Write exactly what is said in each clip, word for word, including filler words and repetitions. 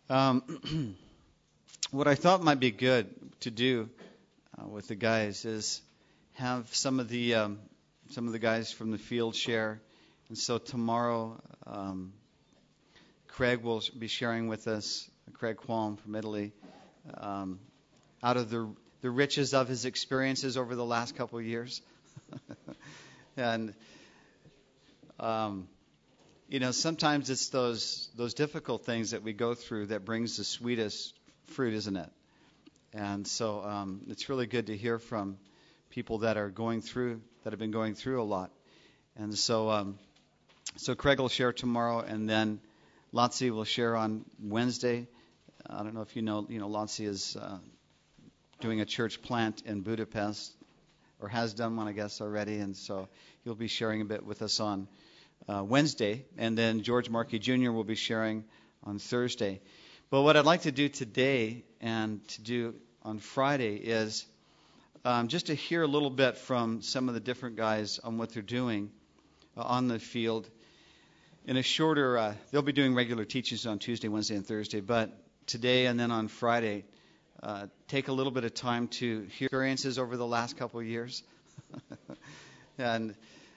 Um, what I thought might be good to do uh, with the guys is have some of the um, some of the guys from the field share, and so tomorrow um, Craig will be sharing with us, Craig Qualm from Italy, um, out of the the riches of his experiences over the last couple of years, and um, you know sometimes it's those those difficult things that we go through that brings the sweetest fruit, isn't it? And so um, it's really good to hear from people that are going through, that have been going through a lot. And so um, so Craig will share tomorrow, and then Lotzi will share on Wednesday. I don't know if you know, you know, Lotzi is uh, doing a church plant in Budapest, or has done one, I guess, already. And so he'll be sharing a bit with us on uh, Wednesday. And then George Markey Junior will be sharing on Thursday. But what I'd like to do today and to do on Friday is um, just to hear a little bit from some of the different guys on what they're doing uh, on the field. In a shorter, uh, they'll be doing regular teachings on Tuesday, Wednesday, and Thursday. But today and then on Friday, uh, take a little bit of time to hear experiences over the last couple of years. and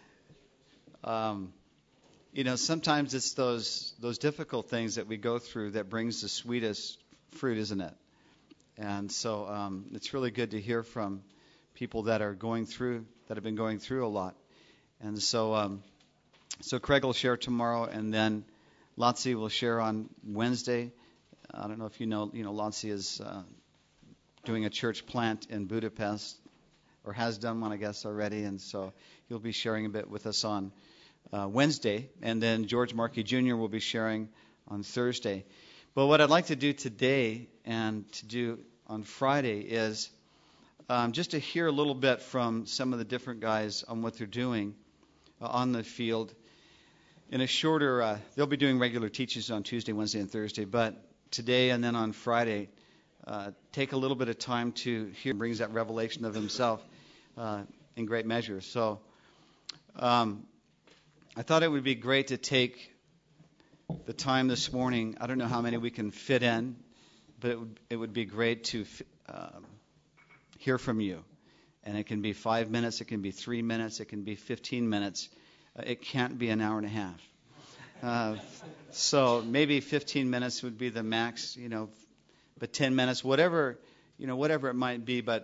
um, You know, sometimes it's those those difficult things that we go through that brings the sweetest fruit, isn't it? And so um, it's really good to hear from people that are going through, that have been going through a lot. And so um, so Craig will share tomorrow, and then Lotzi will share on Wednesday. I don't know if you know, you know, Lotzi is uh, doing a church plant in Budapest, or has done one, I guess, already. And so he'll be sharing a bit with us on Uh, Wednesday, and then George Markey Junior will be sharing on Thursday. But what I'd like to do today and to do on Friday is um, just to hear a little bit from some of the different guys on what they're doing uh, on the field. In a shorter, uh, they'll be doing regular teachings on Tuesday, Wednesday, and Thursday. But today and then on Friday, uh, take a little bit of time to hear. Brings that revelation of himself uh, in great measure. So. Um, I thought it would be great to take the time this morning. I don't know how many we can fit in, but it would, it would be great to um, hear from you. And it can be five minutes, it can be three minutes, it can be fifteen minutes. Uh, it can't be an hour and a half. Uh, so maybe fifteen minutes would be the max, you know, but ten minutes, whatever, you know, whatever it might be. But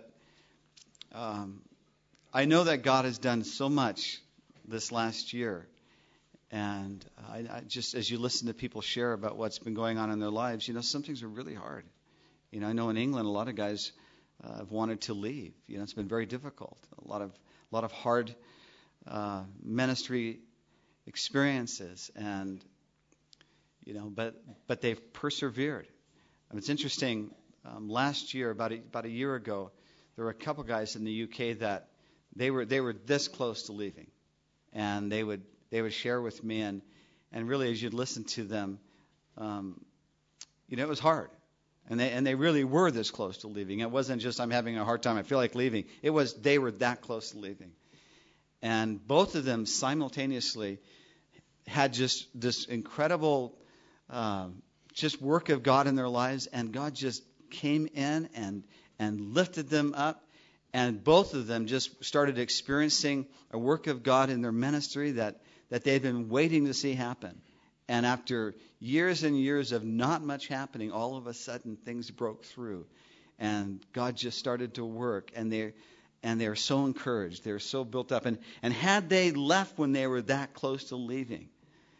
um, I know that God has done so much this last year. And I, I just, as you listen to people share about what's been going on in their lives, you know, some things are really hard. You know, I know in England a lot of guys uh, have wanted to leave. You know, it's been very difficult. A lot of, a lot of hard uh, ministry experiences, and you know, but but they've persevered. I mean, it's interesting. Um, last year, about a, about a year ago, there were a couple guys in the U K that they were they were this close to leaving, and they would. They would share with me, and, and really, as you'd listen to them, um, you know, it was hard. And they and they really were this close to leaving. It wasn't just, I'm having a hard time, I feel like leaving. It was, they were that close to leaving. And both of them simultaneously had just this incredible um, just work of God in their lives, and God just came in and and lifted them up. And both of them just started experiencing a work of God in their ministry that that they've been waiting to see happen. And after years and years of not much happening, all of a sudden things broke through. And God just started to work. And they're, and they're so encouraged. They're so built up. And, and had they left when they were that close to leaving,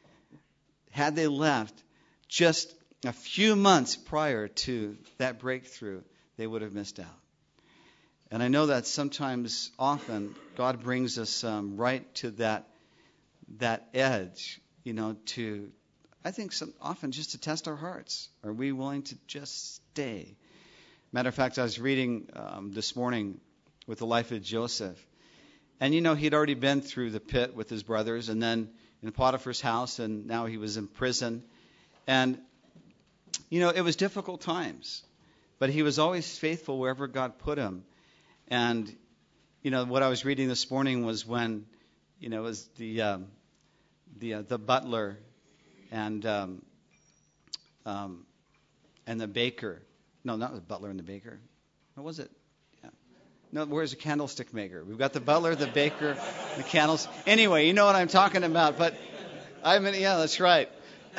had they left just a few months prior to that breakthrough, they would have missed out. And I know that sometimes, often, God brings us um, right to that that edge, you know, to, I think some, often just to test our hearts. Are we willing to just stay? Matter of fact, I was reading um, this morning with the life of Joseph. And, you know, he'd already been through the pit with his brothers, and then in Potiphar's house, and now he was in prison. And, you know, it was difficult times. But he was always faithful wherever God put him. And, you know, what I was reading this morning was when, you know, it was the um, the uh, the butler and um, um, and the baker. No, not the butler and the baker. What was it? Yeah. No, where's the candlestick maker? We've got the butler, the baker, the candles. Anyway, you know what I'm talking about. But I mean, yeah, that's right.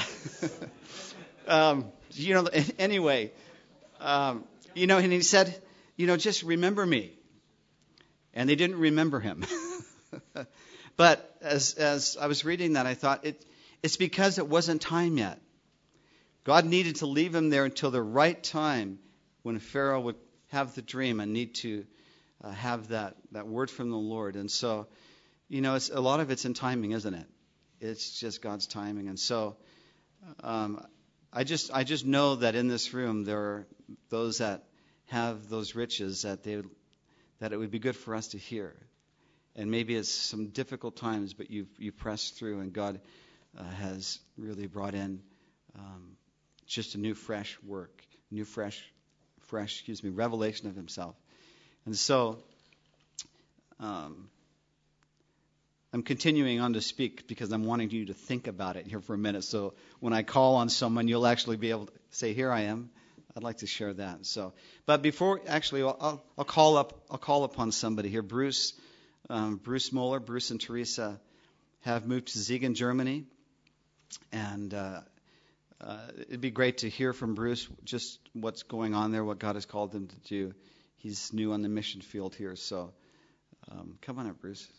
um, you know, anyway, um, you know, and he said, you know, just remember me. And they didn't remember him. But as as I was reading that, I thought it it's because it wasn't time yet. God needed to leave him there until the right time when Pharaoh would have the dream and need to uh, have that, that word from the Lord. And so, you know, it's, a lot of it's in timing, isn't it? It's just God's timing. And so um, I just I just know that in this room there are those that have those riches that they would, that it would be good for us to hear. And maybe it's some difficult times, but you've you pressed through, and God uh, has really brought in um, just a new, fresh work, new, fresh, fresh, excuse me, revelation of Himself. And so um, I'm continuing on to speak because I'm wanting you to think about it here for a minute. So when I call on someone, you'll actually be able to say, "Here I am." I'd like to share that. So, but before actually, I'll, I'll, I'll call up. I'll call upon somebody here. Bruce, um, Bruce Moeller, Bruce and Teresa have moved to Siegen, Germany, and uh, uh, it'd be great to hear from Bruce just what's going on there, what God has called him to do. He's new on the mission field here, so um, come on up, Bruce.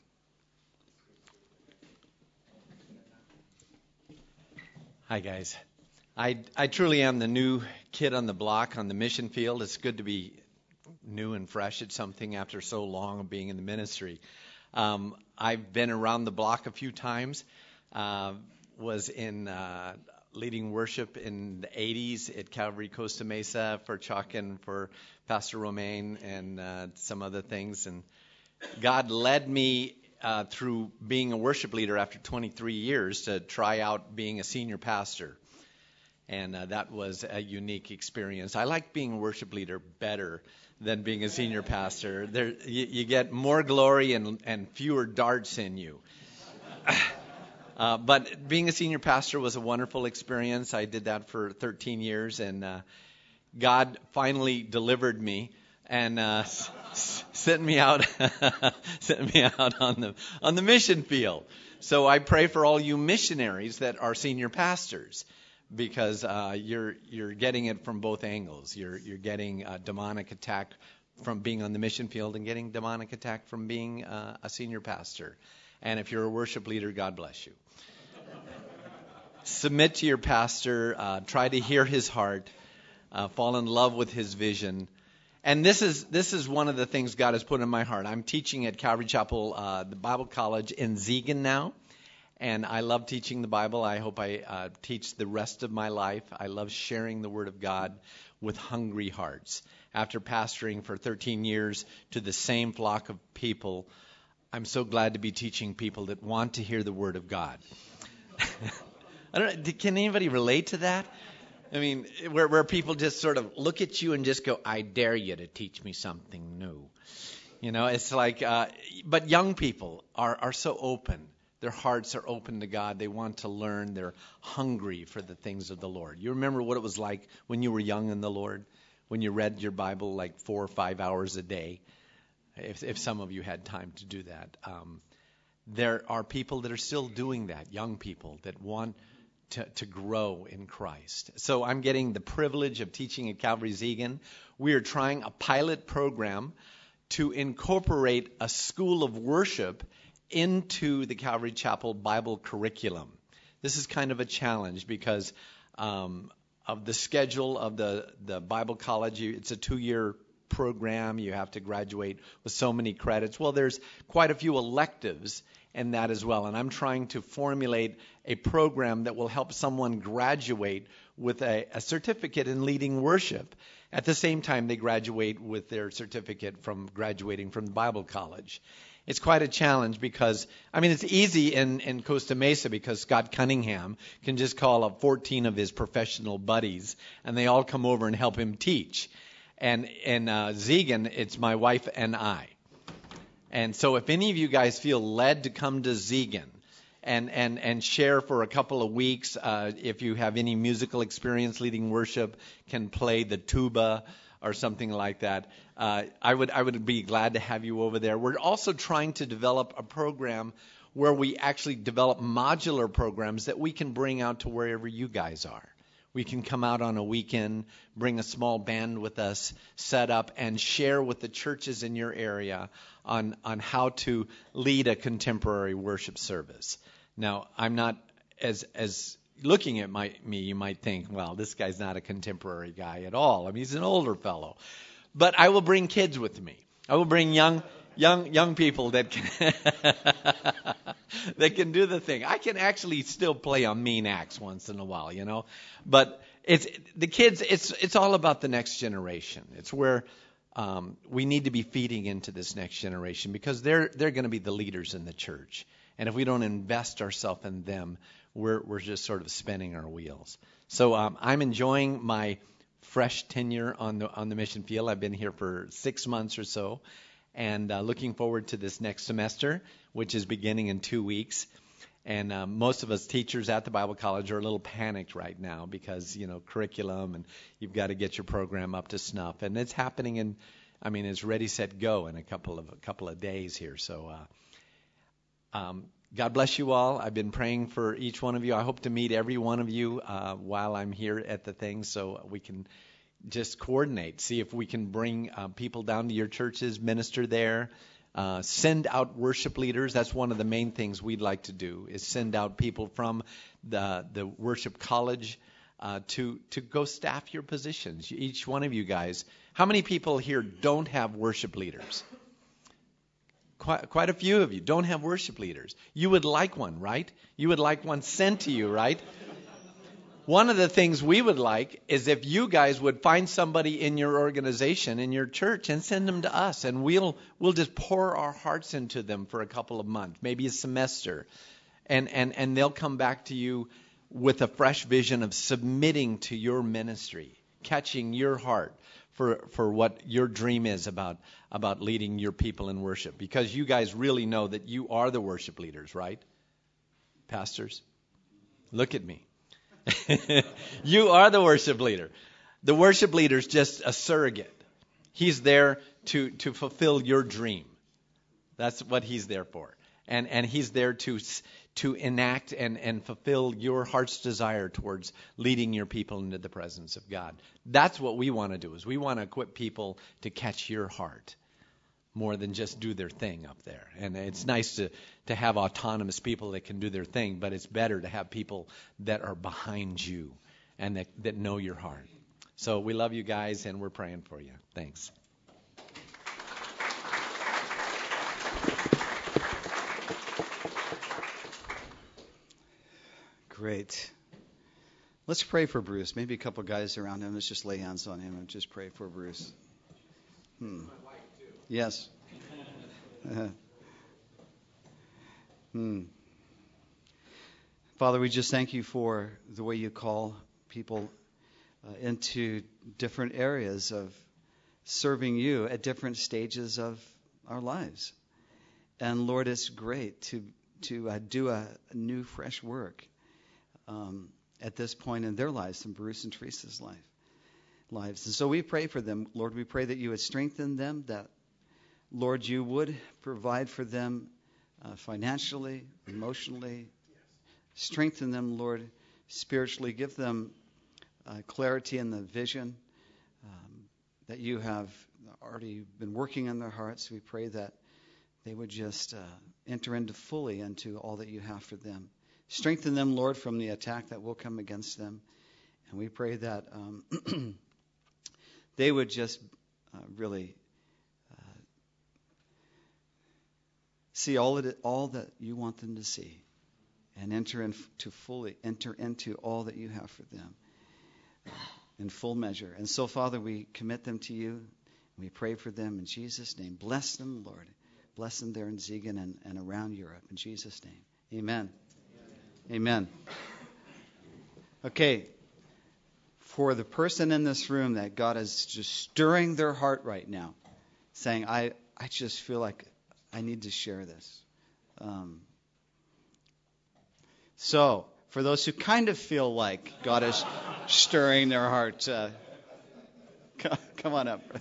Hi, guys. I, I truly am the new kid on the block on the mission field. It's good to be new and fresh at something after so long of being in the ministry. Um, I've been around the block a few times. Uh, was in uh, leading worship in the eighties at Calvary Costa Mesa for Chuck and for Pastor Romaine and uh, some other things. And God led me uh, through being a worship leader after twenty-three years to try out being a senior pastor. And uh, that was a unique experience. I like being a worship leader better than being a senior pastor. There, you, you get more glory and, and fewer darts in you. uh, but being a senior pastor was a wonderful experience. I did that for thirteen years, and uh, God finally delivered me and uh, s- sent me out, sent me out on the on the mission field. So I pray for all you missionaries that are senior pastors. Because uh, you're you're getting it from both angles. You're you're getting a demonic attack from being on the mission field and getting demonic attack from being uh, a senior pastor. And if you're a worship leader, God bless you. Submit to your pastor. Uh, try to hear his heart. Uh, fall in love with his vision. And this is this is one of the things God has put in my heart. I'm teaching at Calvary Chapel, uh, the Bible College in Siegen now. And I love teaching the Bible. I hope I uh, teach the rest of my life. I love sharing the Word of God with hungry hearts. After pastoring for thirteen years to the same flock of people, I'm so glad to be teaching people that want to hear the Word of God. I don't know, can anybody relate to that? I mean, where, where people just sort of look at you and just go, "I dare you to teach me something new." You know, it's like, uh, but young people are, are so open. Their hearts are open to God. They want to learn. They're hungry for the things of the Lord. You remember what it was like when you were young in the Lord, when you read your Bible like four or five hours a day, if, if some of you had time to do that. Um, there are people that are still doing that, young people that want to, to grow in Christ. So I'm getting the privilege of teaching at Calvary Siegen. We are trying a pilot program to incorporate a school of worship into the Calvary Chapel Bible curriculum. This is kind of a challenge because um, of the schedule of the, the Bible college. It's a two-year program. You have to graduate with so many credits. Well, there's quite a few electives in that as well. And I'm trying to formulate a program that will help someone graduate with a, a certificate in leading worship. At the same time, they graduate with their certificate from graduating from the Bible college. It's quite a challenge because, I mean, it's easy in, in Costa Mesa because Scott Cunningham can just call up fourteen of his professional buddies and they all come over and help him teach. And in uh, Siegen, it's my wife and I. And so if any of you guys feel led to come to Siegen, and, and, and share for a couple of weeks. Uh, if you have any musical experience leading worship, can play the tuba or something like that. Uh, I would I would be glad to have you over there. We're also trying to develop a program where we actually develop modular programs that we can bring out to wherever you guys are. We can come out on a weekend, bring a small band with us, set up, and share with the churches in your area on, on how to lead a contemporary worship service. Now, I'm not, as as looking at my, me, you might think, well, this guy's not a contemporary guy at all. I mean, he's an older fellow. But I will bring kids with me. I will bring young young young people that can that can do the thing. I can actually still play a mean axe once in a while, you know. But it's the kids. It's it's all about the next generation. It's where um, we need to be feeding into this next generation, because they're they're going to be the leaders in the church. And if we don't invest ourselves in them, we're we're just sort of spinning our wheels. So um, I'm enjoying my fresh tenure on the on the mission field. I've been here for six months or so. And uh, looking forward to this next semester, which is beginning in two weeks. And uh, most of us teachers at the Bible College are a little panicked right now because, you know, curriculum, and you've got to get your program up to snuff. And it's happening in, I mean, it's ready, set, go in a couple of a couple of days here. So uh, um, God bless you all. I've been praying for each one of you. I hope to meet every one of you uh, while I'm here at the thing, so we can just coordinate, see if we can bring uh, people down to your churches, minister there, uh, send out worship leaders. That's one of the main things we'd like to do, is send out people from the the worship college uh, to to go staff your positions. Each one of you guys. How many people here don't have worship leaders? Quite, quite a few of you don't have worship leaders. You would like one, right? You would like one sent to you, right? One of the things we would like is if you guys would find somebody in your organization, in your church, and send them to us, and we'll we'll just pour our hearts into them for a couple of months, maybe a semester, and and and they'll come back to you with a fresh vision of submitting to your ministry, catching your heart for for what your dream is about about leading your people in worship, because you guys really know that you are the worship leaders, right? Pastors, look at me. You are the worship leader. The worship leader is just a surrogate. He's there to, to fulfill your dream. That's what he's there for. And and he's there to to enact and, and fulfill your heart's desire towards leading your people into the presence of God. That's what we want to do, is we want to equip people to catch your heart more than just do their thing up there. And it's nice to, to have autonomous people that can do their thing, but it's better to have people that are behind you and that, that know your heart. So we love you guys, and we're praying for you. Thanks. Great. Let's pray for Bruce. Maybe a couple guys around him. Let's just lay hands on him and just pray for Bruce. Hmm. Yes. Uh, hmm. Father, we just thank you for the way you call people uh, into different areas of serving you at different stages of our lives. And Lord, it's great to to uh, do a, a new, fresh work um, at this point in their lives, in Bruce and Teresa's life, lives. And so we pray for them, Lord. We pray that you would strengthen them, that Lord, you would provide for them uh, financially, emotionally. Strengthen them, Lord, spiritually. Give them uh, clarity in the vision um, that you have already been working in their hearts. We pray that they would just uh, enter into fully into all that you have for them. Strengthen them, Lord, from the attack that will come against them. And we pray that um, they would just uh, really see all that it, all that you want them to see, and enter into fully enter into all that you have for them uh, in full measure. And so, Father, we commit them to you. And we pray for them in Jesus' name. Bless them, Lord. Bless them there in Ziegen and, and around Europe. In Jesus' name, Amen. Amen. Amen. Okay. For the person in this room that God is just stirring their heart right now, saying, I, I just feel like I need to share this. Um, So, for those who kind of feel like God is stirring their heart, uh, come on up.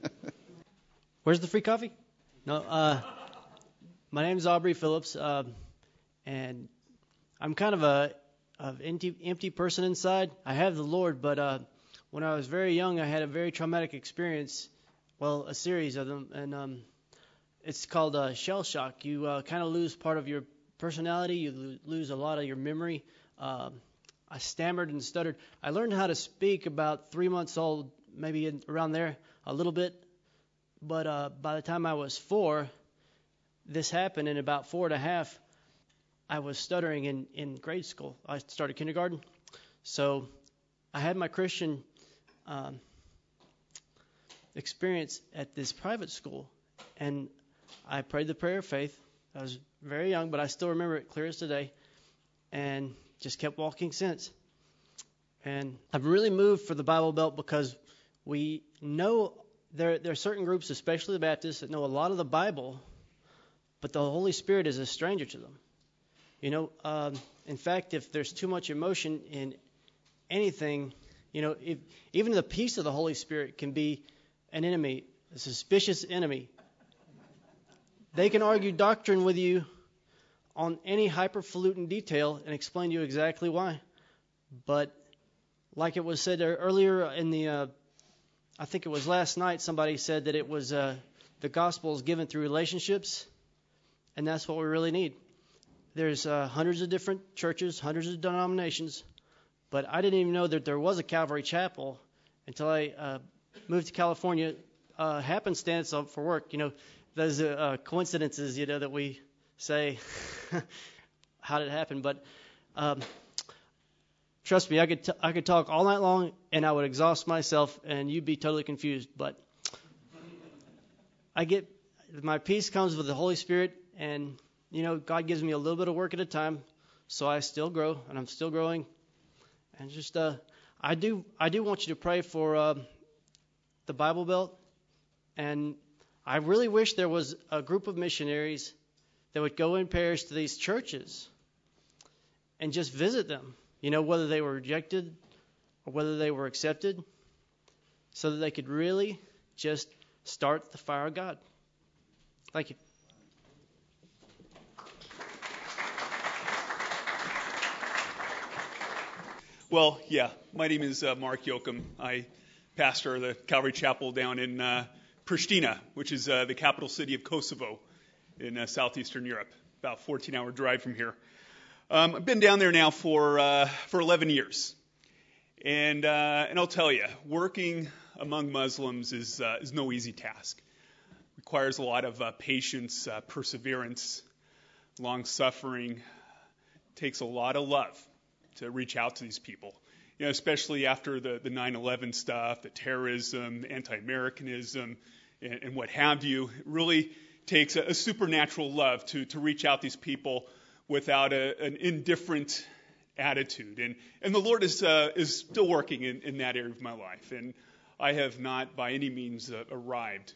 Where's the free coffee? No, uh, my name is Aubrey Phillips, uh, and I'm kind of a, a empty, empty person inside. I have the Lord, but uh, when I was very young, I had a very traumatic experience. Well, a series of them, and um, it's called uh, shell shock. You uh, kind of lose part of your personality. You lo- lose a lot of your memory. Uh, I stammered and stuttered. I learned how to speak about three months old, maybe in, around there, a little bit. But uh, by the time I was four, this happened. And about four and a half, I was stuttering in, in grade school. I started kindergarten. So I had my Christian um, experience at this private school. And I prayed the prayer of faith. I was very young, but I still remember it clear as today. And just kept walking since. And I've really moved for the Bible Belt because we know there, there are certain groups, especially the Baptists, that know a lot of the Bible, but the Holy Spirit is a stranger to them. You know, um, in fact, if there's too much emotion in anything, you know, if, even the peace of the Holy Spirit can be an enemy, a suspicious enemy. They can argue doctrine with you on any hyperfalutin detail and explain to you exactly why. But like it was said earlier in the, uh, I think it was last night, somebody said that it was uh, the gospel is given through relationships, and that's what we really need. There's uh, hundreds of different churches, hundreds of denominations, but I didn't even know that there was a Calvary Chapel until I uh, moved to California. Uh, happenstance for work, you know, those uh, coincidences, you know, that we say, how did it happen? But um, trust me, I could t- I could talk all night long, and I would exhaust myself, and you'd be totally confused. But I get my peace comes with the Holy Spirit, and you know, God gives me a little bit of work at a time, so I still grow, and I'm still growing. And just uh, I do I do want you to pray for uh, the Bible Belt, and I really wish there was a group of missionaries that would go in pairs to these churches and just visit them, you know, whether they were rejected or whether they were accepted, so that they could really just start the fire of God. Thank you. Well, yeah, my name is uh, Mark Yoakum. I pastor the Calvary Chapel down in uh, Pristina, which is uh, the capital city of Kosovo in uh, southeastern Europe, about a fourteen-hour drive from here. Um, I've been down there now for uh, for eleven years, and uh, and I'll tell you, working among Muslims is uh, is no easy task. It requires a lot of uh, patience, uh, perseverance, long suffering. Takes a lot of love to reach out to these people, you know, especially after the the nine eleven stuff, the terrorism, anti-Americanism, and, and what have you. It really takes a, a supernatural love to to reach out these people without a, an indifferent attitude. And and the Lord is uh, is still working in, in that area of my life, and I have not by any means uh, arrived.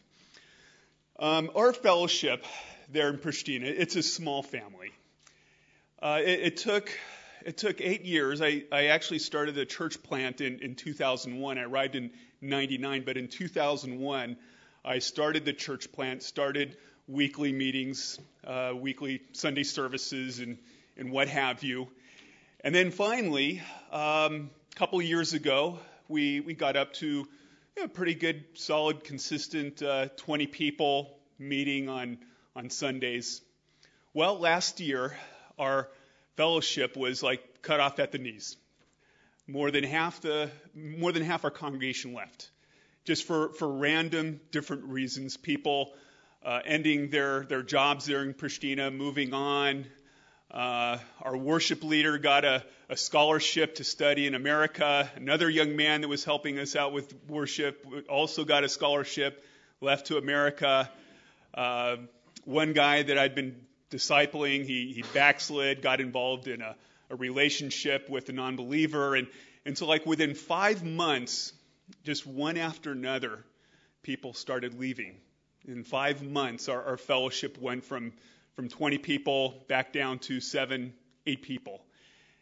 Um, our fellowship there in Pristina, it's a small family. Uh, it, it took it took eight years. I, I actually started a church plant in, in two thousand one. I arrived in ninety-nine, but in two thousand one, I started the church plant, started weekly meetings, uh, weekly Sunday services, and, and what have you. And then finally, um, a couple years ago, we, we got up to you know, pretty good, solid, consistent uh, twenty people meeting on, on Sundays. Well, last year, our fellowship was like cut off at the knees. More than half the more than half our congregation left, just for, for random different reasons. People uh, ending their, their jobs there in Pristina, moving on. Uh, our worship leader got a, a scholarship to study in America. Another young man that was helping us out with worship also got a scholarship, left to America. Uh, one guy that I'd been discipling, he, he backslid, got involved in a, a relationship with a non-believer. And, and so like within five months, just one after another, people started leaving. In five months, our, our fellowship went from, from twenty people back down to seven, eight people.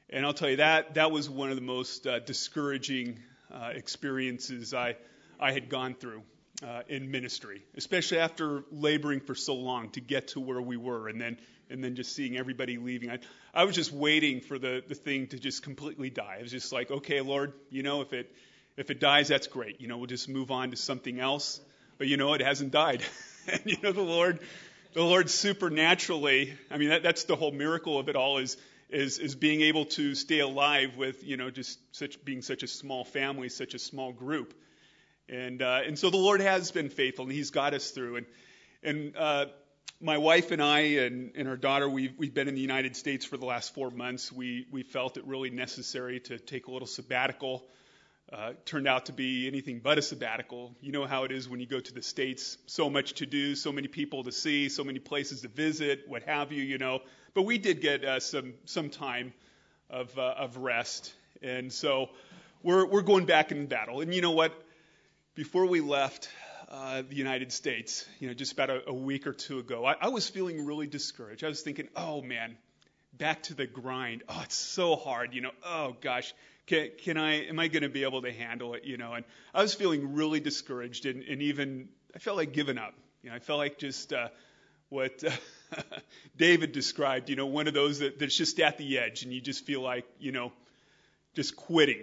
And I'll tell you that that was one of the most uh, discouraging uh, experiences I I had gone through uh, in ministry, especially after laboring for so long to get to where we were, and then and then just seeing everybody leaving. I I was just waiting for the the thing to just completely die. I was just like, okay, Lord, you know, if it if it dies, that's great. You know, we'll just move on to something else. But you know, it hasn't died. And you know, the Lord, the Lord supernaturally. I mean, that, that's the whole miracle of it all is is is being able to stay alive with, you know, just such being such a small family, such a small group. And uh, and so the Lord has been faithful, and He's got us through. And and uh, my wife and I and, and our daughter, we've we've been in the United States for the last four months. We we felt it really necessary to take a little sabbatical. Uh, turned out to be anything but a sabbatical. You know how it is when you go to the States. So much to do, so many people to see, so many places to visit, what have you, you know. But we did get uh, some some time of uh, of rest. And so we're we're going back in battle. And you know what? Before we left uh, the United States, you know, just about a, a week or two ago, I, I was feeling really discouraged. I was thinking, oh, man, back to the grind. Oh, it's so hard, you know. Oh, gosh. Can, can I, am I going to be able to handle it, you know? And I was feeling really discouraged and, and even, I felt like giving up. You know, I felt like just uh, what uh, David described, you know, one of those that, that's just at the edge and you just feel like, you know, just quitting.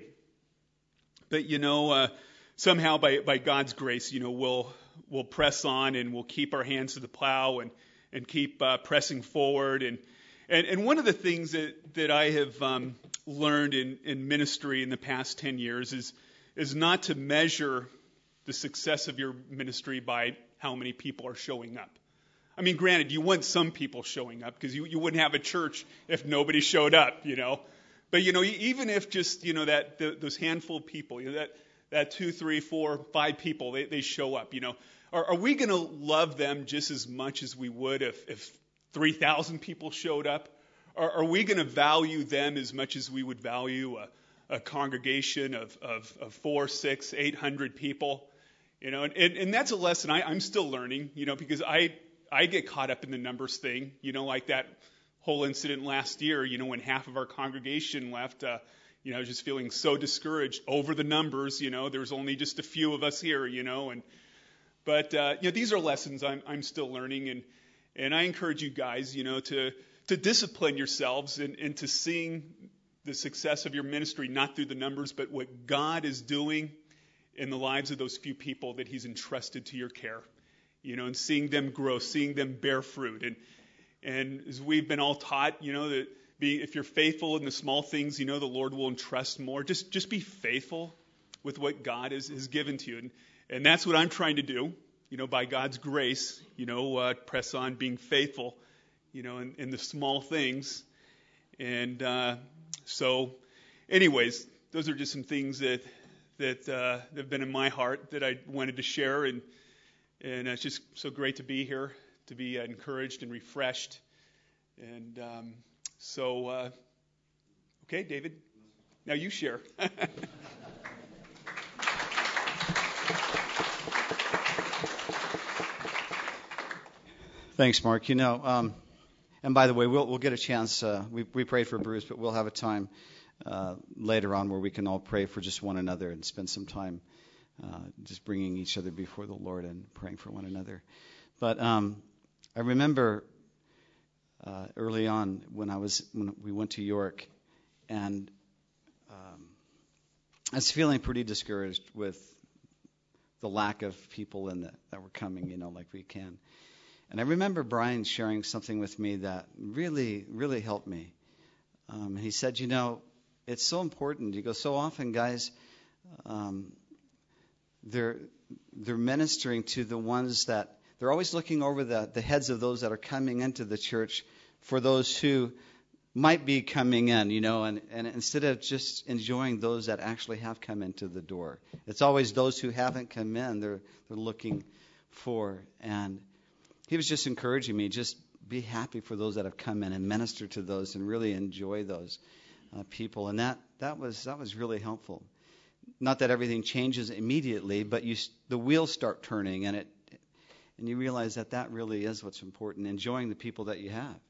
But, you know, uh, somehow by, by God's grace, you know, we'll, we'll press on and we'll keep our hands to the plow and, and keep uh, pressing forward. And, and, and one of the things that, that I have, um, learned in, in ministry in the past ten years is is not to measure the success of your ministry by how many people are showing up. I mean, granted, you want some people showing up because you, you wouldn't have a church if nobody showed up, you know. But, you know, even if just, you know, that the, those handful of people, you know, that, that two, three, four, five people, they, they show up, you know. Are, are we going to love them just as much as we would if, if three thousand people showed up? Are we going to value them as much as we would value a, a congregation of, of, of four, six, eight hundred people? You know, and, and that's a lesson I, I'm still learning. You know, because I I get caught up in the numbers thing. You know, like that whole incident last year. You know, when half of our congregation left. Uh, you know, just feeling so discouraged over the numbers. You know, there's only just a few of us here. You know, and but uh, you know, these are lessons I'm I'm still learning, and and I encourage you guys, you know, to. to discipline yourselves and, and to seeing the success of your ministry, not through the numbers, but what God is doing in the lives of those few people that He's entrusted to your care, you know, and seeing them grow, seeing them bear fruit. And and as we've been all taught, you know, that be, if you're faithful in the small things, you know, the Lord will entrust more. Just just be faithful with what God has, has given to you. And, and that's what I'm trying to do, you know, by God's grace, you know, uh, press on being faithful. You know, in, in the small things. And uh, so, anyways, those are just some things that that, uh, that have been in my heart that I wanted to share. And and it's just so great to be here, to be uh, encouraged and refreshed. And um, so, uh, okay, David, now you share. Thanks, Mark. You know, um, and by the way, we'll we'll get a chance. Uh, we we prayed for Bruce, but we'll have a time uh, later on where we can all pray for just one another and spend some time uh, just bringing each other before the Lord and praying for one another. But um, I remember uh, early on when I was when we went to York, and um, I was feeling pretty discouraged with the lack of people in the, that were coming, you know, like we can. And I remember Brian sharing something with me that really, really helped me. Um, he said, you know, it's so important. He goes, so often guys, um, they're they're ministering to the ones that, they're always looking over the, the heads of those that are coming into the church for those who might be coming in, you know, and, and instead of just enjoying those that actually have come into the door. It's always those who haven't come in, they're they're looking for. And he was just encouraging me, just be happy for those that have come in and minister to those and really enjoy those uh, people. And that, that was that was really helpful. Not that everything changes immediately, but you the wheels start turning, and it and you realize that that really is what's important, enjoying the people that you have.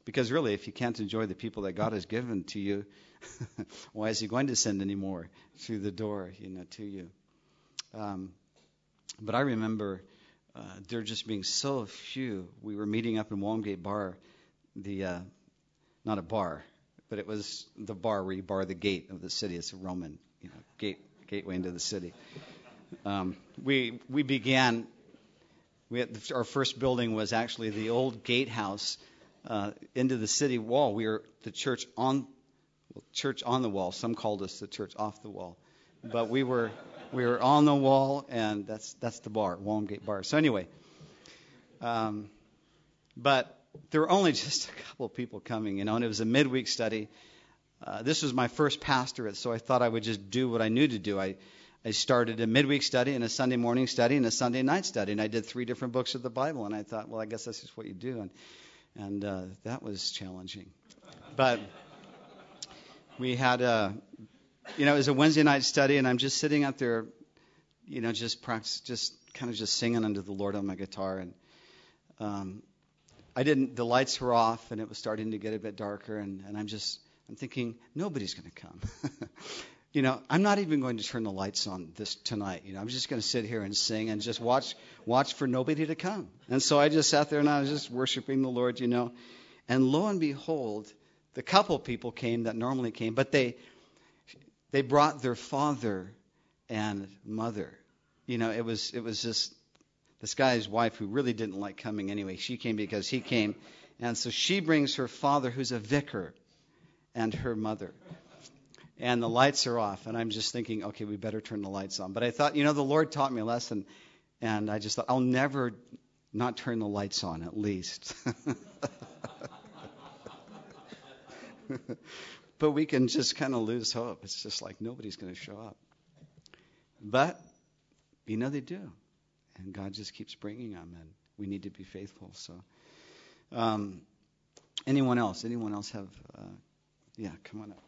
Because really, if you can't enjoy the people that God has given to you, why is he going to send any more through the door, you know, to you? Um, but I remember uh, there just being so few. We were meeting up in Walmgate Bar, the uh, not a bar, but it was the bar where you bar the gate of the city. It's a Roman, you know, gate gateway into the city. Um, we we began. We had, our first building was actually the old gatehouse uh, into the city wall. We were the church on well, church on the wall. Some called us the church off the wall, but we were we were on the wall, and that's that's the bar, Walmgate Bar. So anyway, um, but there were only just a couple of people coming, you know, and it was a midweek study. Uh, this was my first pastorate, so I thought I would just do what I knew to do. I I started a midweek study and a Sunday morning study and a Sunday night study, and I did three different books of the Bible. And I thought, well, I guess that's just what you do, and and uh, that was challenging. But we had a, you know, it was a Wednesday night study, and I'm just sitting out there, you know, just practice, just kind of just singing unto the Lord on my guitar, and um, I didn't. The lights were off, and it was starting to get a bit darker, and and I'm just, I'm thinking nobody's going to come. You know, I'm not even going to turn the lights on this tonight. You know, I'm just going to sit here and sing and just watch watch for nobody to come. And so I just sat there and I was just worshiping the Lord, you know. And lo and behold, the couple people came that normally came, but they they brought their father and mother. You know, it was it was just this guy's wife who really didn't like coming anyway. She came because he came. And so she brings her father, who's a vicar, and her mother. And the lights are off, and I'm just thinking, okay, we better turn the lights on. But I thought, you know, the Lord taught me a lesson, and I just thought, I'll never not turn the lights on, at least. But we can just kind of lose hope. It's just like nobody's going to show up. But, you know, they do. And God just keeps bringing them, and we need to be faithful. So, um, anyone else? Anyone else have, uh, yeah, come on up.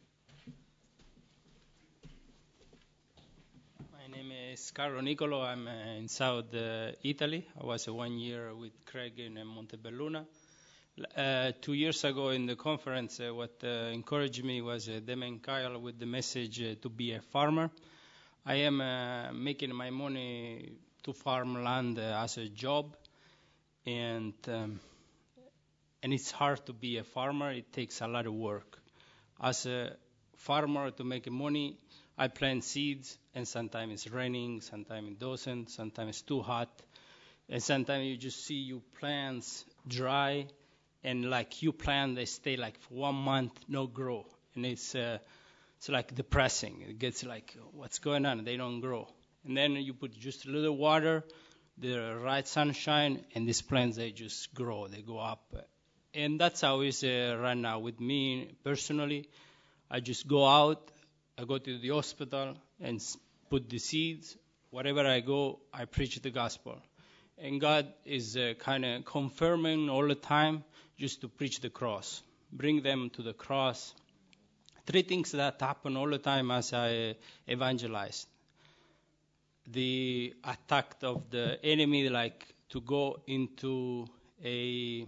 My name is Carlo Nicolo. I'm uh, in South uh, Italy. I was uh, one year with Craig in uh, Montebelluna. Uh, two years ago in the conference, uh, what uh, encouraged me was uh, Dem and Kyle with the message uh, to be a farmer. I am uh, making my money to farm land uh, as a job, and um, and it's hard to be a farmer. It takes a lot of work. As a farmer, to make money, I plant seeds, and sometimes it's raining, sometimes it doesn't, sometimes it's too hot, and sometimes you just see your plants dry, and like you plant, they stay like for one month, no grow, and it's uh, it's like depressing. It gets like, what's going on? They don't grow. And then you put just a little water, the right sunshine, and these plants, they just grow, they go up. And that's how it's uh, right now with me personally. I just go out, I go to the hospital and put the seeds. Wherever I go, I preach the gospel. And God is uh, kind of confirming all the time just to preach the cross, bring them to the cross. Three things that happen all the time as I evangelize. The attack of the enemy, like to go into a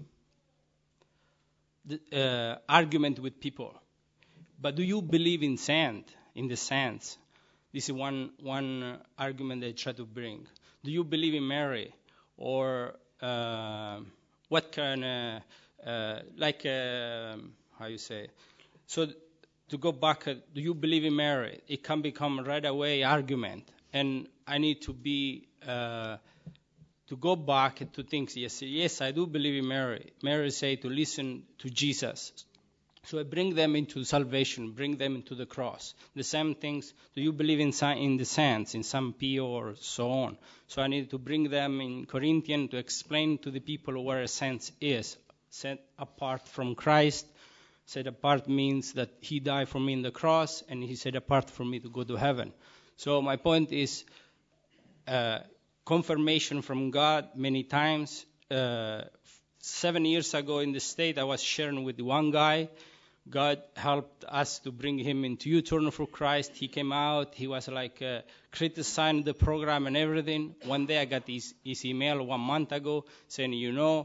uh, argument with people. But do you believe in sand, in the sands? This is one one uh, argument they try to bring. Do you believe in Mary? Or uh, what kind of, uh, like, uh, how you say? So to go back, uh, do you believe in Mary? It can become right away argument. And I need to be, uh, to go back to things. Yes, yes, I do believe in Mary. Mary say to listen to Jesus. So I bring them into salvation, bring them into the cross. The same things, do you believe in in the saints, in San Pio or so on? So I need to bring them in Corinthian to explain to the people where a saint is. Set apart from Christ. Set apart means that he died for me in the cross, and he set apart for me to go to heaven. So my point is uh, confirmation from God many times. Uh, seven years ago in the state, I was sharing with one guy. God helped us to bring him into U-Turn for Christ. He came out. He was like uh, criticizing the program and everything. One day I got his, his email one month ago saying, you know,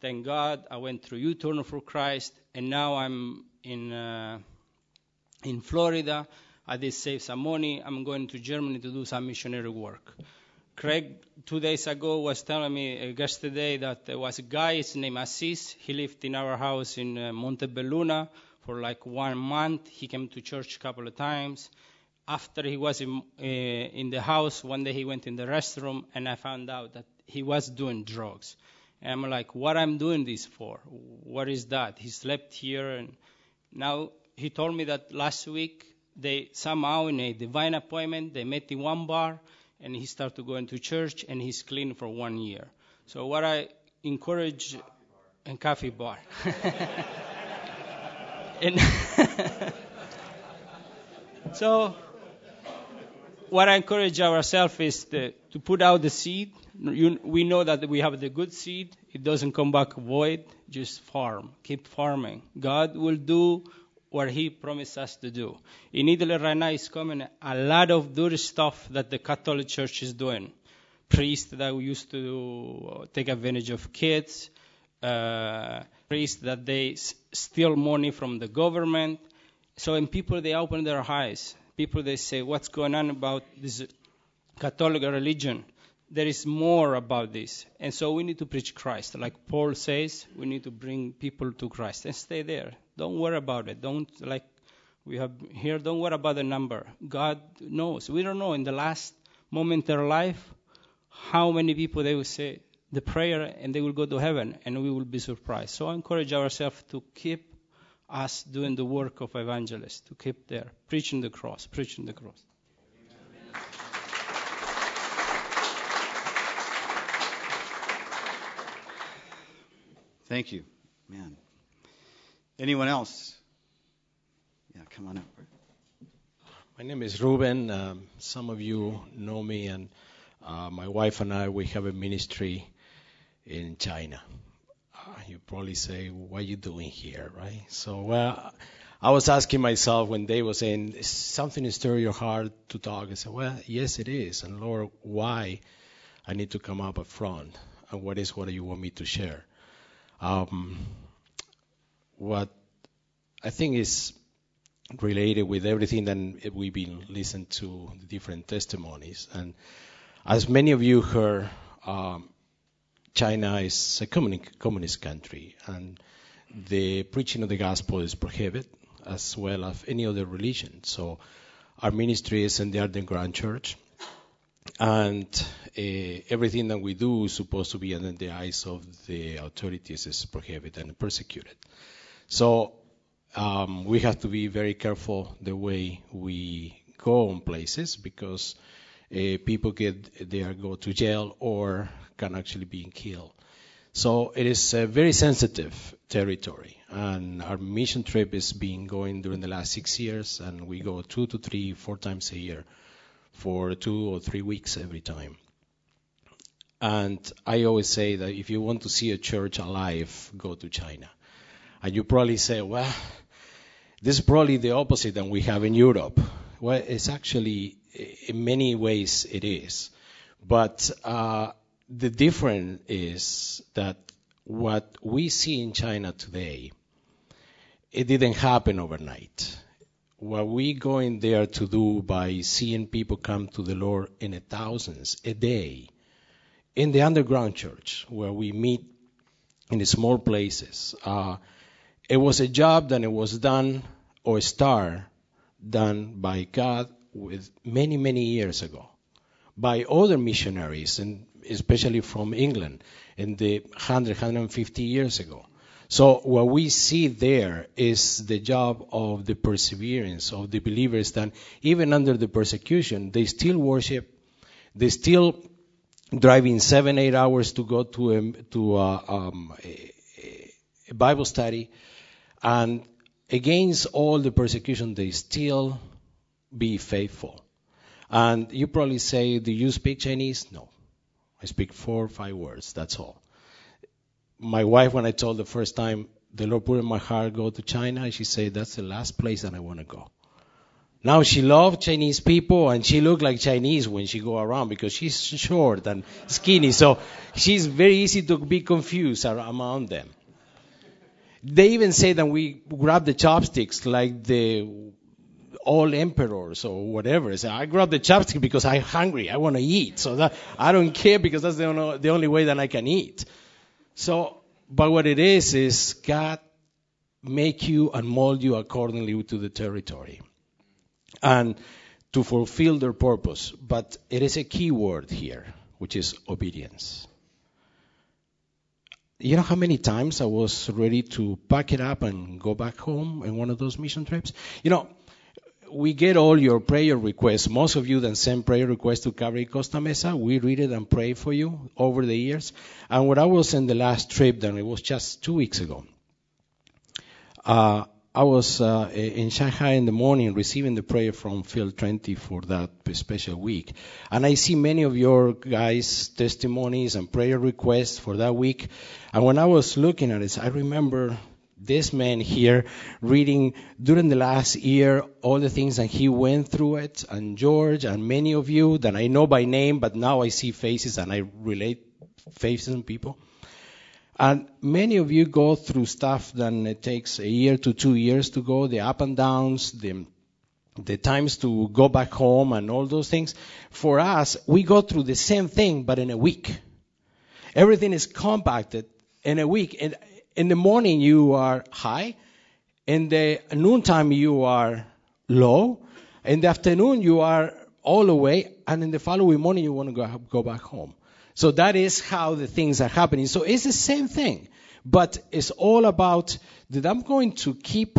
thank God. I went through U-Turn for Christ, and now I'm in uh, in Florida. I did save some money. I'm going to Germany to do some missionary work. Craig, two days ago, was telling me uh, yesterday that there was a guy, his name Assis. He lived in our house in uh, Montebelluna for like one month. He came to church a couple of times. After he was in, uh, in the house, one day he went in the restroom, and I found out that he was doing drugs. And I'm like, what I'm doing this for? What is that? He slept here, and now he told me that last week they somehow in a divine appointment, they met in one bar, and he started going to church, and he's clean for one year. So what I encourage, and coffee bar. and so what I encourage ourselves is to, to put out the seed. You, we know that we have the good seed. It doesn't come back void. Just farm. Keep farming. God will do what he promised us to do. In Italy right now is coming a lot of dirty stuff that the Catholic Church is doing. Priests that used to take advantage of kids. Uh, priests that they s- steal money from the government. So in people, they open their eyes. People, they say, what's going on about this Catholic religion? There is more about this. And so we need to preach Christ. Like Paul says, we need to bring people to Christ and stay there. Don't worry about it. Don't, like we have here, don't worry about the number. God knows. We don't know in the last moment of their life how many people they will say the prayer and they will go to heaven, and we will be surprised. So I encourage ourselves to keep us doing the work of evangelists, to keep there, preaching the cross, preaching the cross. Thank you, man. Anyone else? Yeah, come on up. My name is Ruben. Um, some of you know me, and uh, my wife and I, we have a ministry in China. Uh, you probably say, what are you doing here, right? So, well, I was asking myself when they were saying, is something stir your heart to talk? I said, well, yes, it is. And Lord, why I need to come up up front? And what is what you want me to share? Um, what I think is related with everything that we've been listening to, the different testimonies. And as many of you heard, um, China is a communist, communist country, and the preaching of the gospel is prohibited, as well as any other religion. So our ministry is in the underground church, and uh, everything that we do is supposed to be under the eyes of the authorities is prohibited and persecuted. So um, we have to be very careful the way we go on places, because uh, people get there, go to jail, or can actually be killed. So it is a very sensitive territory, and our mission trip has been going during the last six years, and we go two to three, four times a year for two or three weeks every time. And I always say that if you want to see a church alive, go to China. And you probably say, well, this is probably the opposite than we have in Europe. Well, it's actually, in many ways, it is. But uh, the difference is that what we see in China today, it didn't happen overnight. What we going there to do by seeing people come to the Lord in the thousands a day, in the underground church, where we meet in the small places, uh, it was a job that it was done, or a star done by God with many, many years ago, by other missionaries, and especially from England, in the one hundred, one hundred fifty years ago. So what we see there is the job of the perseverance of the believers, that even under the persecution, they still worship, they still driving seven, eight hours to go to a, to a, um, a, a Bible study, and against all the persecution, they still be faithful. And you probably say, do you speak Chinese? No. I speak four or five words, that's all. My wife, when I told the first time, the Lord put in my heart, go to China, she said, that's the last place that I want to go. Now she loved Chinese people, and she looked like Chinese when she go around because she's short and skinny. So she's very easy to be confused among them. They even say that we grab the chopsticks like the old emperors or whatever. So I grab the chopstick because I'm hungry. I want to eat. So that I don't care because that's the only, the only way that I can eat. So, but what it is is God make you and mold you accordingly to the territory and to fulfill their purpose. But it is a key word here, which is obedience. You know how many times I was ready to pack it up and go back home in one of those mission trips? You know, we get all your prayer requests. Most of you that send prayer requests to Calvary Costa Mesa, we read it and pray for you over the years. And when I was in the last trip, then it was just two weeks ago, uh, I was uh, in Shanghai in the morning receiving the prayer from Phil Trenti for that special week. And I see many of your guys' testimonies and prayer requests for that week. And when I was looking at it, I remember this man here reading during the last year all the things that he went through it, and George and many of you that I know by name, but now I see faces and I relate faces and people. And many of you go through stuff that it takes a year to two years to go, the up and downs, the the times to go back home and all those things. For us, we go through the same thing, but in a week. Everything is compacted in a week. And in the morning, you are high. In the noontime, you are low. In the afternoon, you are all the way. And in the following morning, you want to go, go back home. So that is how the things are happening. So it's the same thing. But it's all about that I'm going to keep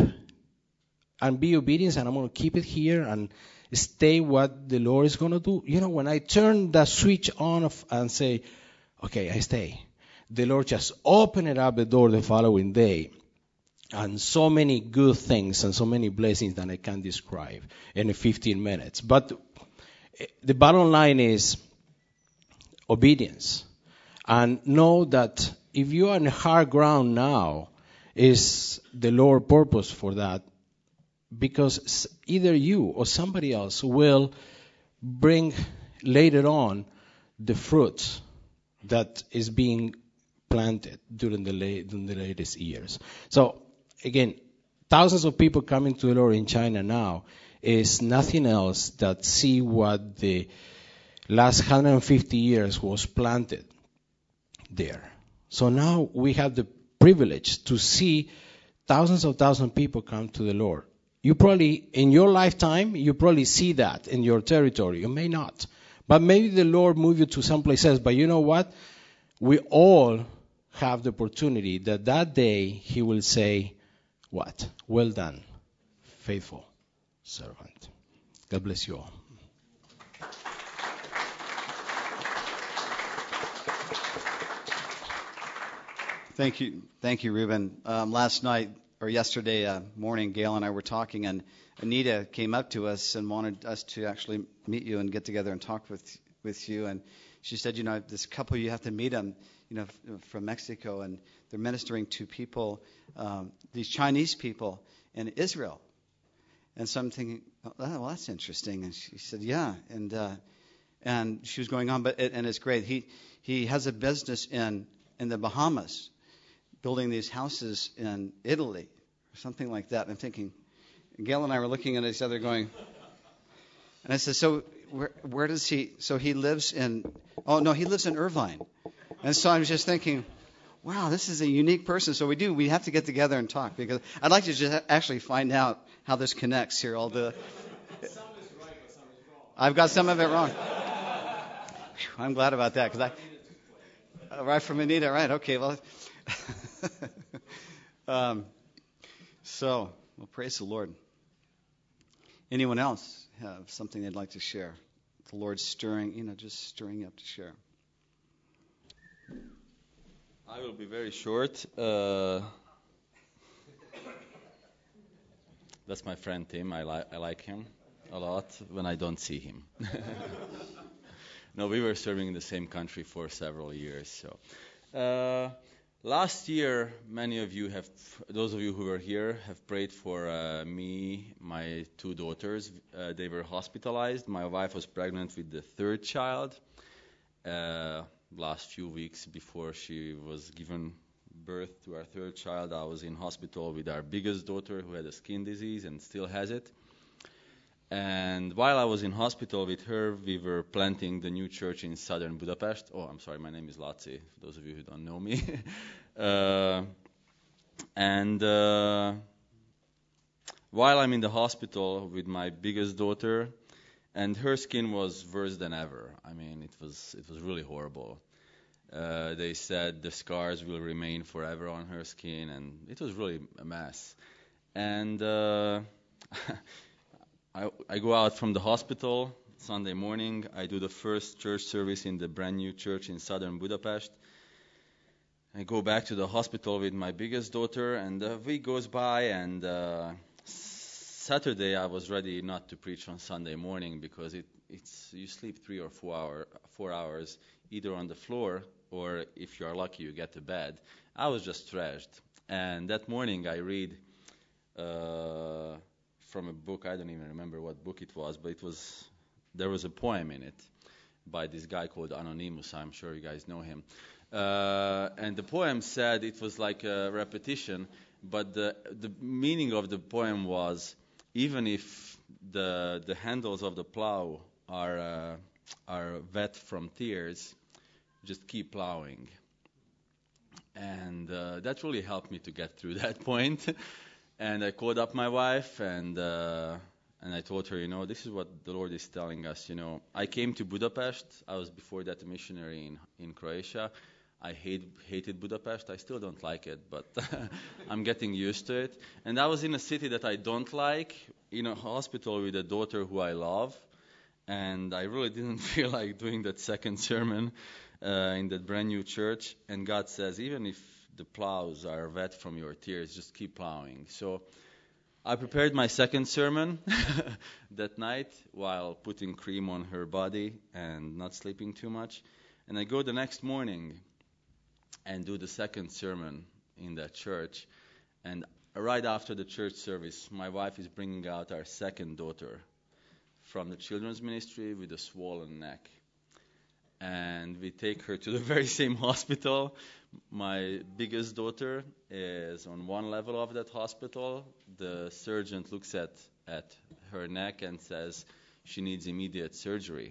and be obedient, and I'm going to keep it here and stay what the Lord is going to do. You know, when I turn the switch on of, and say, okay, I stay, the Lord just opened it up the door the following day. And so many good things and so many blessings that I can't describe in fifteen minutes. But the bottom line is obedience. And know that if you are in hard ground now, is the Lord's purpose for that. Because either you or somebody else will bring later on the fruit that is being planted during the, late, during the latest years. So, again, thousands of people coming to the Lord in China now is nothing else that see what the last one hundred fifty years was planted there. So now we have the privilege to see thousands of thousands of people come to the Lord. You probably, in your lifetime, you probably see that in your territory. You may not. But maybe the Lord moved you to someplace else. But you know what? We all have the opportunity that that day He will say, what? Well done, faithful servant. God bless you all. Thank you, thank you, Ruben. Um, last night or yesterday uh, morning, Gail and I were talking, and Anita came up to us and wanted us to actually meet you and get together and talk with with you. And she said, you know, this couple, you have to meet them, you know, f- from Mexico, and they're ministering to people, um, these Chinese people in Israel. And so I'm thinking, oh, well, that's interesting. And she said, yeah, and uh, and she was going on, but it, and it's great. He he has a business in in the Bahamas, building these houses in Italy, or something like that. And I'm thinking, Gail and I were looking at each other going, and I said, so where, where does he, so he lives in, oh, no, he lives in Irvine. And so I was just thinking, wow, this is a unique person. So we do, we have to get together and talk, because I'd like to just actually find out how this connects here. All the, some is right, but some is wrong. I've got some of it wrong. Whew, I'm glad about that, because I, right from Anita, right? Okay, well, um, so, well, praise the Lord. Anyone else have something they'd like to share? The Lord's stirring, you know, just stirring you up to share. I will be very short. Uh, that's my friend Tim. I like I like him a lot when I don't see him. No, we were serving in the same country for several years. So, uh, last year, many of you have, those of you who were here, have prayed for uh, me, my two daughters. Uh, they were hospitalized. My wife was pregnant with the third child uh, last few weeks before she was given birth to our third child. I was in hospital with our biggest daughter who had a skin disease and still has it. And while I was in hospital with her, we were planting the new church in southern Budapest. Oh, I'm sorry, my name is Laci, for those of you who don't know me. uh, and uh, while I'm in the hospital with my biggest daughter, and her skin was worse than ever. I mean, it was it was really horrible. Uh, they said the scars will remain forever on her skin, and it was really a mess. And uh, I, I go out from the hospital Sunday morning. I do the first church service in the brand new church in southern Budapest. I go back to the hospital with my biggest daughter, and a week goes by, and uh, Saturday I was ready not to preach on Sunday morning because it, it's you sleep three or four hour four hours either on the floor or if you are lucky you get to bed. I was just trashed, and that morning I read. Uh, from a book, I don't even remember what book it was, but it was there was a poem in it by this guy called Anonymous. I'm sure you guys know him. Uh, and the poem said it was like a repetition, but the the meaning of the poem was even if the the handles of the plow are uh, are wet from tears, just keep plowing. And uh, that really helped me to get through that point. And I called up my wife, and uh, and I told her, you know, this is what the Lord is telling us. You know, I came to Budapest. I was before that a missionary in, in Croatia. I hate, hated Budapest. I still don't like it, but I'm getting used to it. And I was in a city that I don't like, in a hospital with a daughter who I love. And I really didn't feel like doing that second sermon uh, in that brand new church. And God says, even if the plows are wet from your tears, just keep plowing. So I prepared my second sermon that night while putting cream on her body and not sleeping too much. And I go the next morning and do the second sermon in that church. And right after the church service, my wife is bringing out our second daughter from the children's ministry with a swollen neck. And we take her to the very same hospital. My biggest daughter is on one level of that hospital. The surgeon looks at, at her neck and says she needs immediate surgery.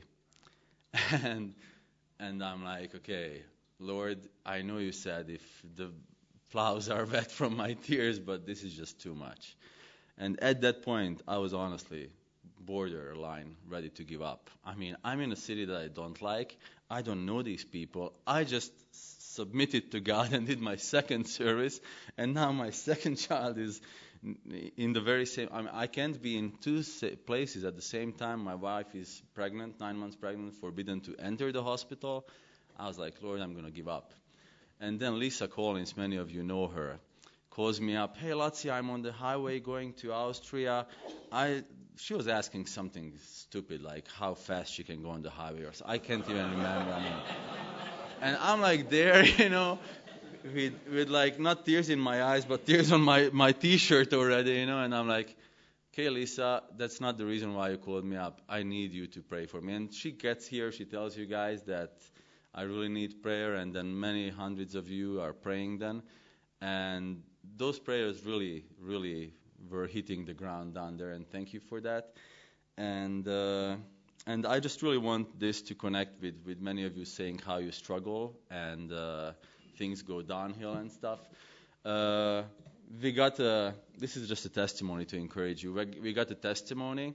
And and I'm like, okay, Lord, I know you said if the plows are wet from my tears, but this is just too much. And at that point, I was honestly borderline ready to give up. I mean, I'm in a city that I don't like. I don't know these people. I just submitted to God and did my second service, and now my second child is in the very same. I mean, I can't be in two places at the same time. My wife is pregnant, nine months pregnant, forbidden to enter the hospital. I was like, Lord, I'm going to give up. And then Lisa Collins, many of you know her, calls me up. Hey, Laci, I'm on the highway going to Austria. I she was asking something stupid like how fast she can go on the highway, or so. I can't even remember. I mean, and I'm like there, you know, with with like not tears in my eyes, but tears on my my T-shirt already, you know. And I'm like, okay, Lisa, that's not the reason why you called me up. I need you to pray for me. And she gets here, she tells you guys that I really need prayer, and then many hundreds of you are praying then, and those prayers really, really were hitting the ground down there, and thank you for that. And uh, and I just really want this to connect with, with many of you saying how you struggle and uh, things go downhill and stuff. Uh, we got a, this is just a testimony to encourage you. We, we got a testimony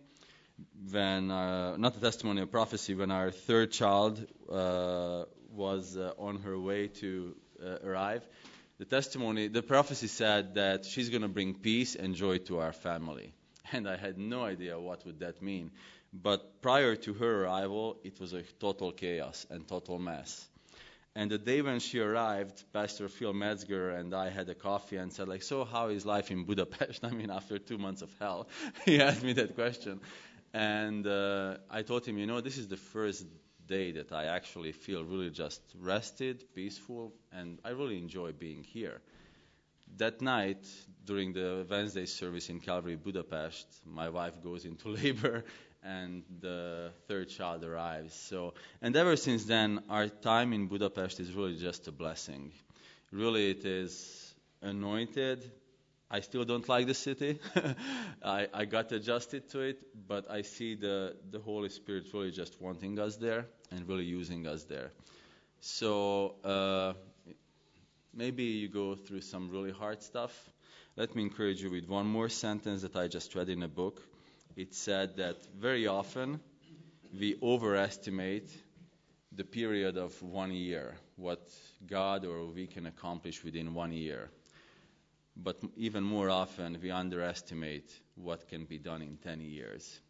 when, uh, not a testimony, a prophecy, when our third child uh, was uh, on her way to uh, arrive. The testimony, the prophecy said that she's going to bring peace and joy to our family. And I had no idea what would that mean. But prior to her arrival, it was a total chaos and total mess. And the day when she arrived, Pastor Phil Metzger and I had a coffee and said, like, so how is life in Budapest? I mean, after two months of hell, he asked me that question. And uh, I told him, you know, this is the first day that I actually feel really just rested, peaceful, and I really enjoy being here. That night, during the Wednesday service in Calvary, Budapest, my wife goes into labor and the third child arrives. So, and ever since then, our time in Budapest is really just a blessing. Really, it is anointed. I still don't like the city. I, I got adjusted to it, but I see the, the Holy Spirit really just wanting us there and really using us there. So, uh, maybe you go through some really hard stuff. Let me encourage you with one more sentence that I just read in a book. It said that very often we overestimate the period of one year, what God or we can accomplish within one year. But even more often we underestimate what can be done in ten years.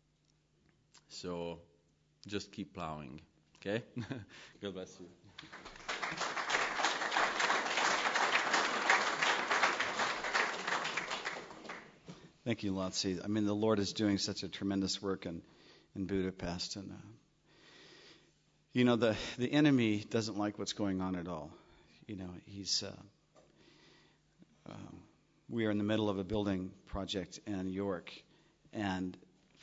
So just keep plowing, okay? God bless you. Thank you, Lotzi. I mean, the Lord is doing such a tremendous work in, in Budapest. And, uh, you know, the, the enemy doesn't like what's going on at all. You know, he's, uh, um, we are in the middle of a building project in York. And,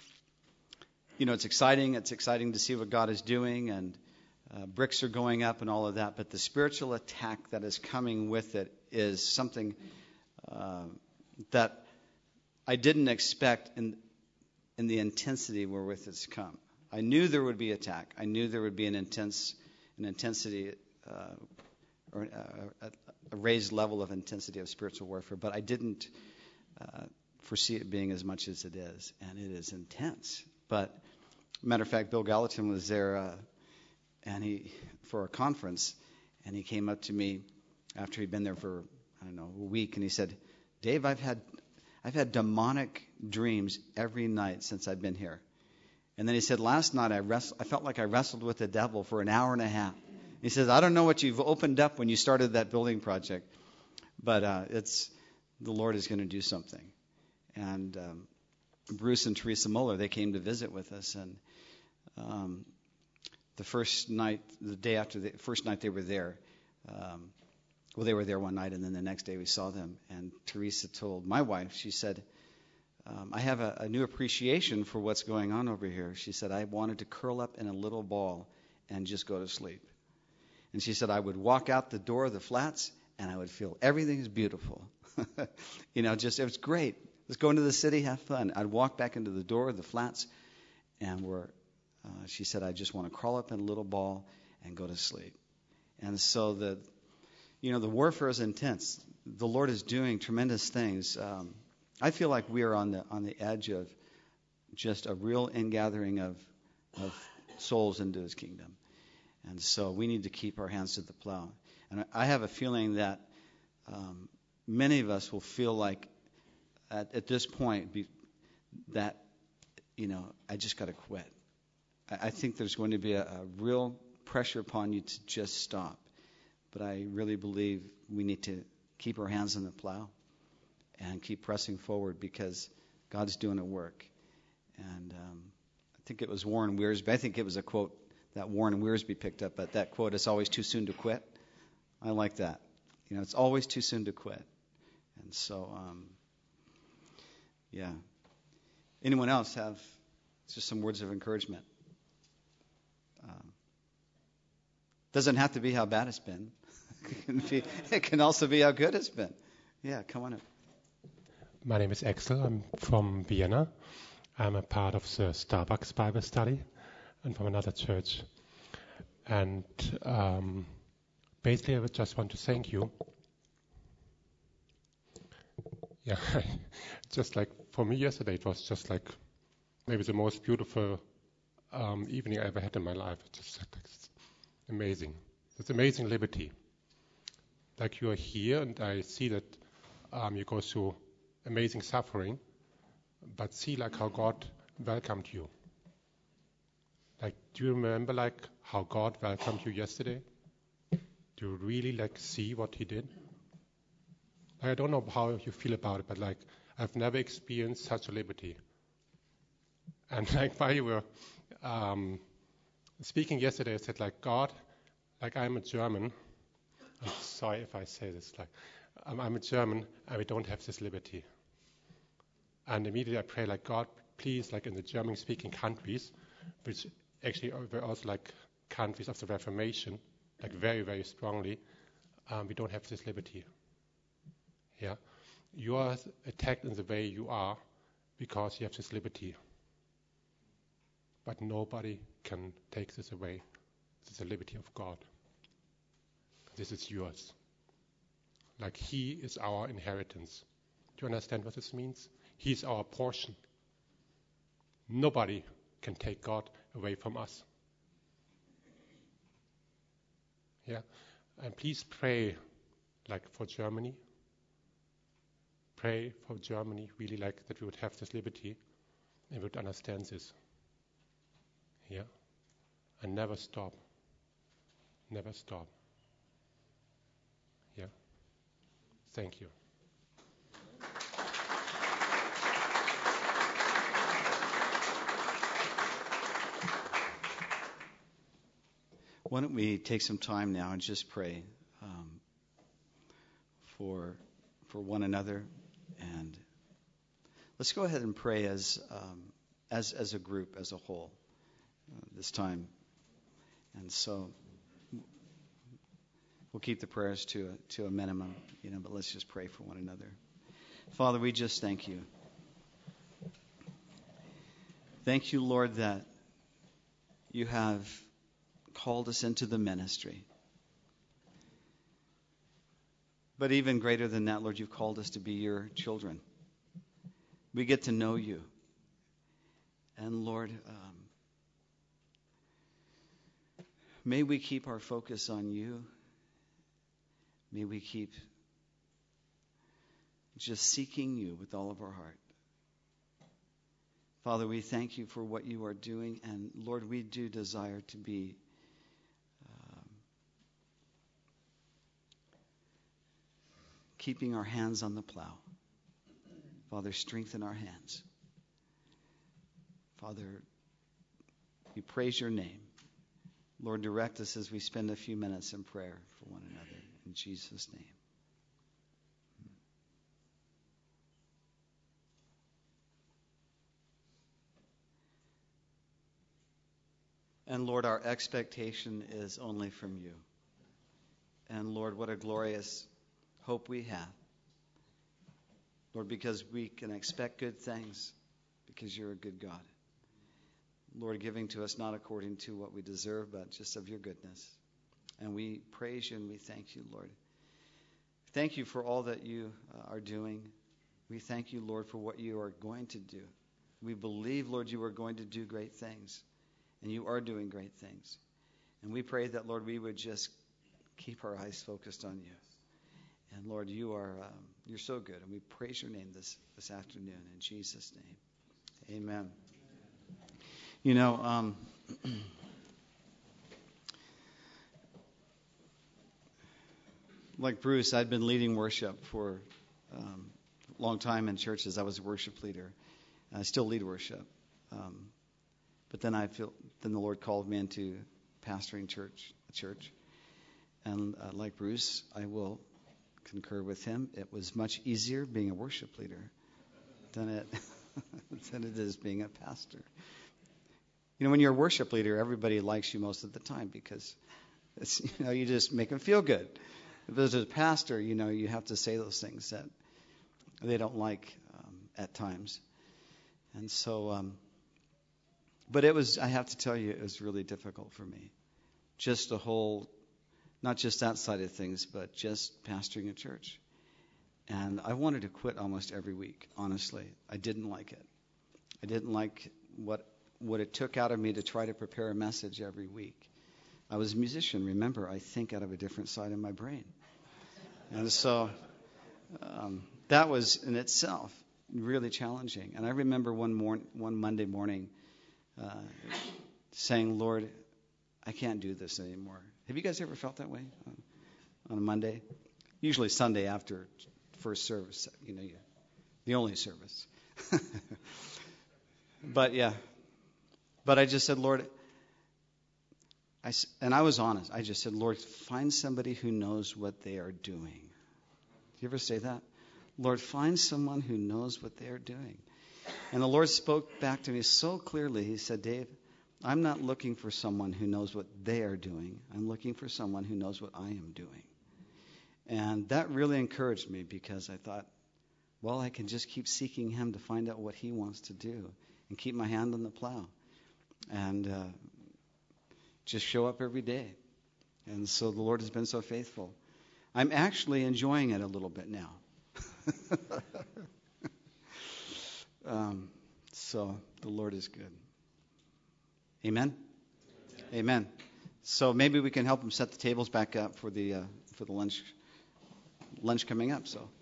you know, it's exciting. It's exciting to see what God is doing. And uh, bricks are going up and all of that. But the spiritual attack that is coming with it is something uh, that I didn't expect in in the intensity wherewith it's come. I knew there would be attack. I knew there would be an intense, an intensity, uh, or a, a raised level of intensity of spiritual warfare. But I didn't uh, foresee it being as much as it is, and it is intense. But matter of fact, Bill Gallatin was there, uh, and he for a conference, and he came up to me after he'd been there for I don't know a week, and he said, "Dave, I've had." I've had demonic dreams every night since I've been here." And then he said, last night I, wrest- I felt like I wrestled with the devil for an hour and a half. He says, I don't know what you've opened up when you started that building project, but uh, it's the Lord is going to do something. And um, Bruce and Teresa Muller, they came to visit with us. And um, the first night, the day after the first night they were there, um, Well, they were there one night, and then the next day we saw them. And Teresa told my wife, she said, um, I have a, a new appreciation for what's going on over here. She said, I wanted to curl up in a little ball and just go to sleep. And she said, I would walk out the door of the flats, and I would feel everything is beautiful. you know, just, it was great. Let's go into the city, have fun. I'd walk back into the door of the flats, and we're, uh, she said, I just want to crawl up in a little ball and go to sleep. And so the... You know, the warfare is intense. The Lord is doing tremendous things. Um, I feel like we are on the on the edge of just a real ingathering of of souls into His kingdom, and so we need to keep our hands to the plow. And I have a feeling that um, many of us will feel like at, at this point be, that you know I just got to quit. I, I think there's going to be a, a real pressure upon you to just stop. But I really believe we need to keep our hands on the plow and keep pressing forward because God's doing a work. And um, I think it was Warren Wiersbe. I think it was a quote that Warren Wiersbe picked up. But that quote, "It's always too soon to quit." I like that. You know, it's always too soon to quit. And so, um, yeah. Anyone else have just some words of encouragement? Um, doesn't have to be how bad it's been. It can be, it can also be how good it's been. Yeah, come on up. My name is Axel. I'm from Vienna. I'm a part of the Starbucks Bible study and from another church. And um, basically, I would just want to thank you. Yeah, just like for me yesterday, it was just like maybe the most beautiful um, evening I ever had in my life. It's just like, it's amazing. It's amazing liberty. Like you are here, and I see that um, you go through amazing suffering, but see like how God welcomed you. Like, do you remember like how God welcomed you yesterday? Do you really like see what He did? I don't know how you feel about it, but like I've never experienced such a liberty. And like while you were um, Speaking yesterday, I said, like, God, like I'm a German. I'm sorry if I say this. Like, I'm, I'm a German, and we don't have this liberty. And immediately I pray, like, God, please, like in the German-speaking countries, which actually were also like countries of the Reformation, like very, very strongly, um, we don't have this liberty. Yeah, you are attacked in the way you are because you have this liberty. But nobody can take this away. This is the liberty of God. This is yours. Like He is our inheritance. Do you understand what this means? He is our portion. Nobody can take God away from us. Yeah, and please pray, like for Germany. Pray for Germany, really, like that we would have this liberty and would understand this. Yeah, and never stop. Never stop. Yeah. Thank you. Why don't we take some time now and just pray um, for for one another, and let's go ahead and pray as um, as as a group, as a whole, uh, this time. And so we'll keep the prayers to a, to a minimum, you know. But let's just pray for one another. Father, we just thank you. Thank you, Lord, that you have called us into the ministry. But even greater than that, Lord, you've called us to be your children. We get to know you. And Lord, um, may we keep our focus on you. May we keep just seeking you with all of our heart. Father, we thank you for what you are doing. And Lord, we do desire to be keeping our hands on the plow. Father, strengthen our hands. Father, we praise your name. Lord, direct us as we spend a few minutes in prayer for one another. In Jesus' name. And Lord, our expectation is only from you. And Lord, what a glorious hope we have. Lord, because we can expect good things because you're a good God. Lord, giving to us not according to what we deserve, but just of your goodness. And we praise you and we thank you, Lord. Thank you for all that you uh, are doing. We thank you, Lord, for what you are going to do. We believe, Lord, you are going to do great things. And you are doing great things. And we pray that, Lord, we would just keep our eyes focused on you. And Lord, you are um, you're so good, and we praise your name this, this afternoon in Jesus' name. Amen. You know, um, like Bruce, I'd been leading worship for um, a long time in churches. I was a worship leader. I still lead worship. Um, but then I feel then the Lord called me into pastoring church, a church. And uh, like Bruce, I will concur with him. It was much easier being a worship leader than it than it is being a pastor. You know, when you're a worship leader, everybody likes you most of the time because it's, you know, you just make them feel good. But as a pastor, you know, you have to say those things that they don't like um, at times. And so, um, but it was, I have to tell you, it was really difficult for me. Just the whole, not just that side of things, but just pastoring a church. And I wanted to quit almost every week, honestly. I didn't like it. I didn't like what what it took out of me to try to prepare a message every week. I was a musician, remember, I think out of a different side of my brain. And so um, that was in itself really challenging. And I remember one morning, one Monday morning uh, saying, Lord, I can't do this anymore. Have you guys ever felt that way on, on a Monday? Usually Sunday after first service, you know, the only service. But yeah, but I just said, Lord, I s- and I was honest. I just said, Lord, find somebody who knows what they are doing. Do you ever say that? Lord, find someone who knows what they are doing. And the Lord spoke back to me so clearly. He said, Dave, I'm not looking for someone who knows what they are doing. I'm looking for someone who knows what I am doing. And that really encouraged me because I thought, well, I can just keep seeking him to find out what he wants to do and keep my hand on the plow and uh, just show up every day. And so the Lord has been so faithful. I'm actually enjoying it a little bit now. um, so the Lord is good. Amen? Amen? Amen. So maybe we can help him set the tables back up for the uh, for the lunch lunch coming up. So.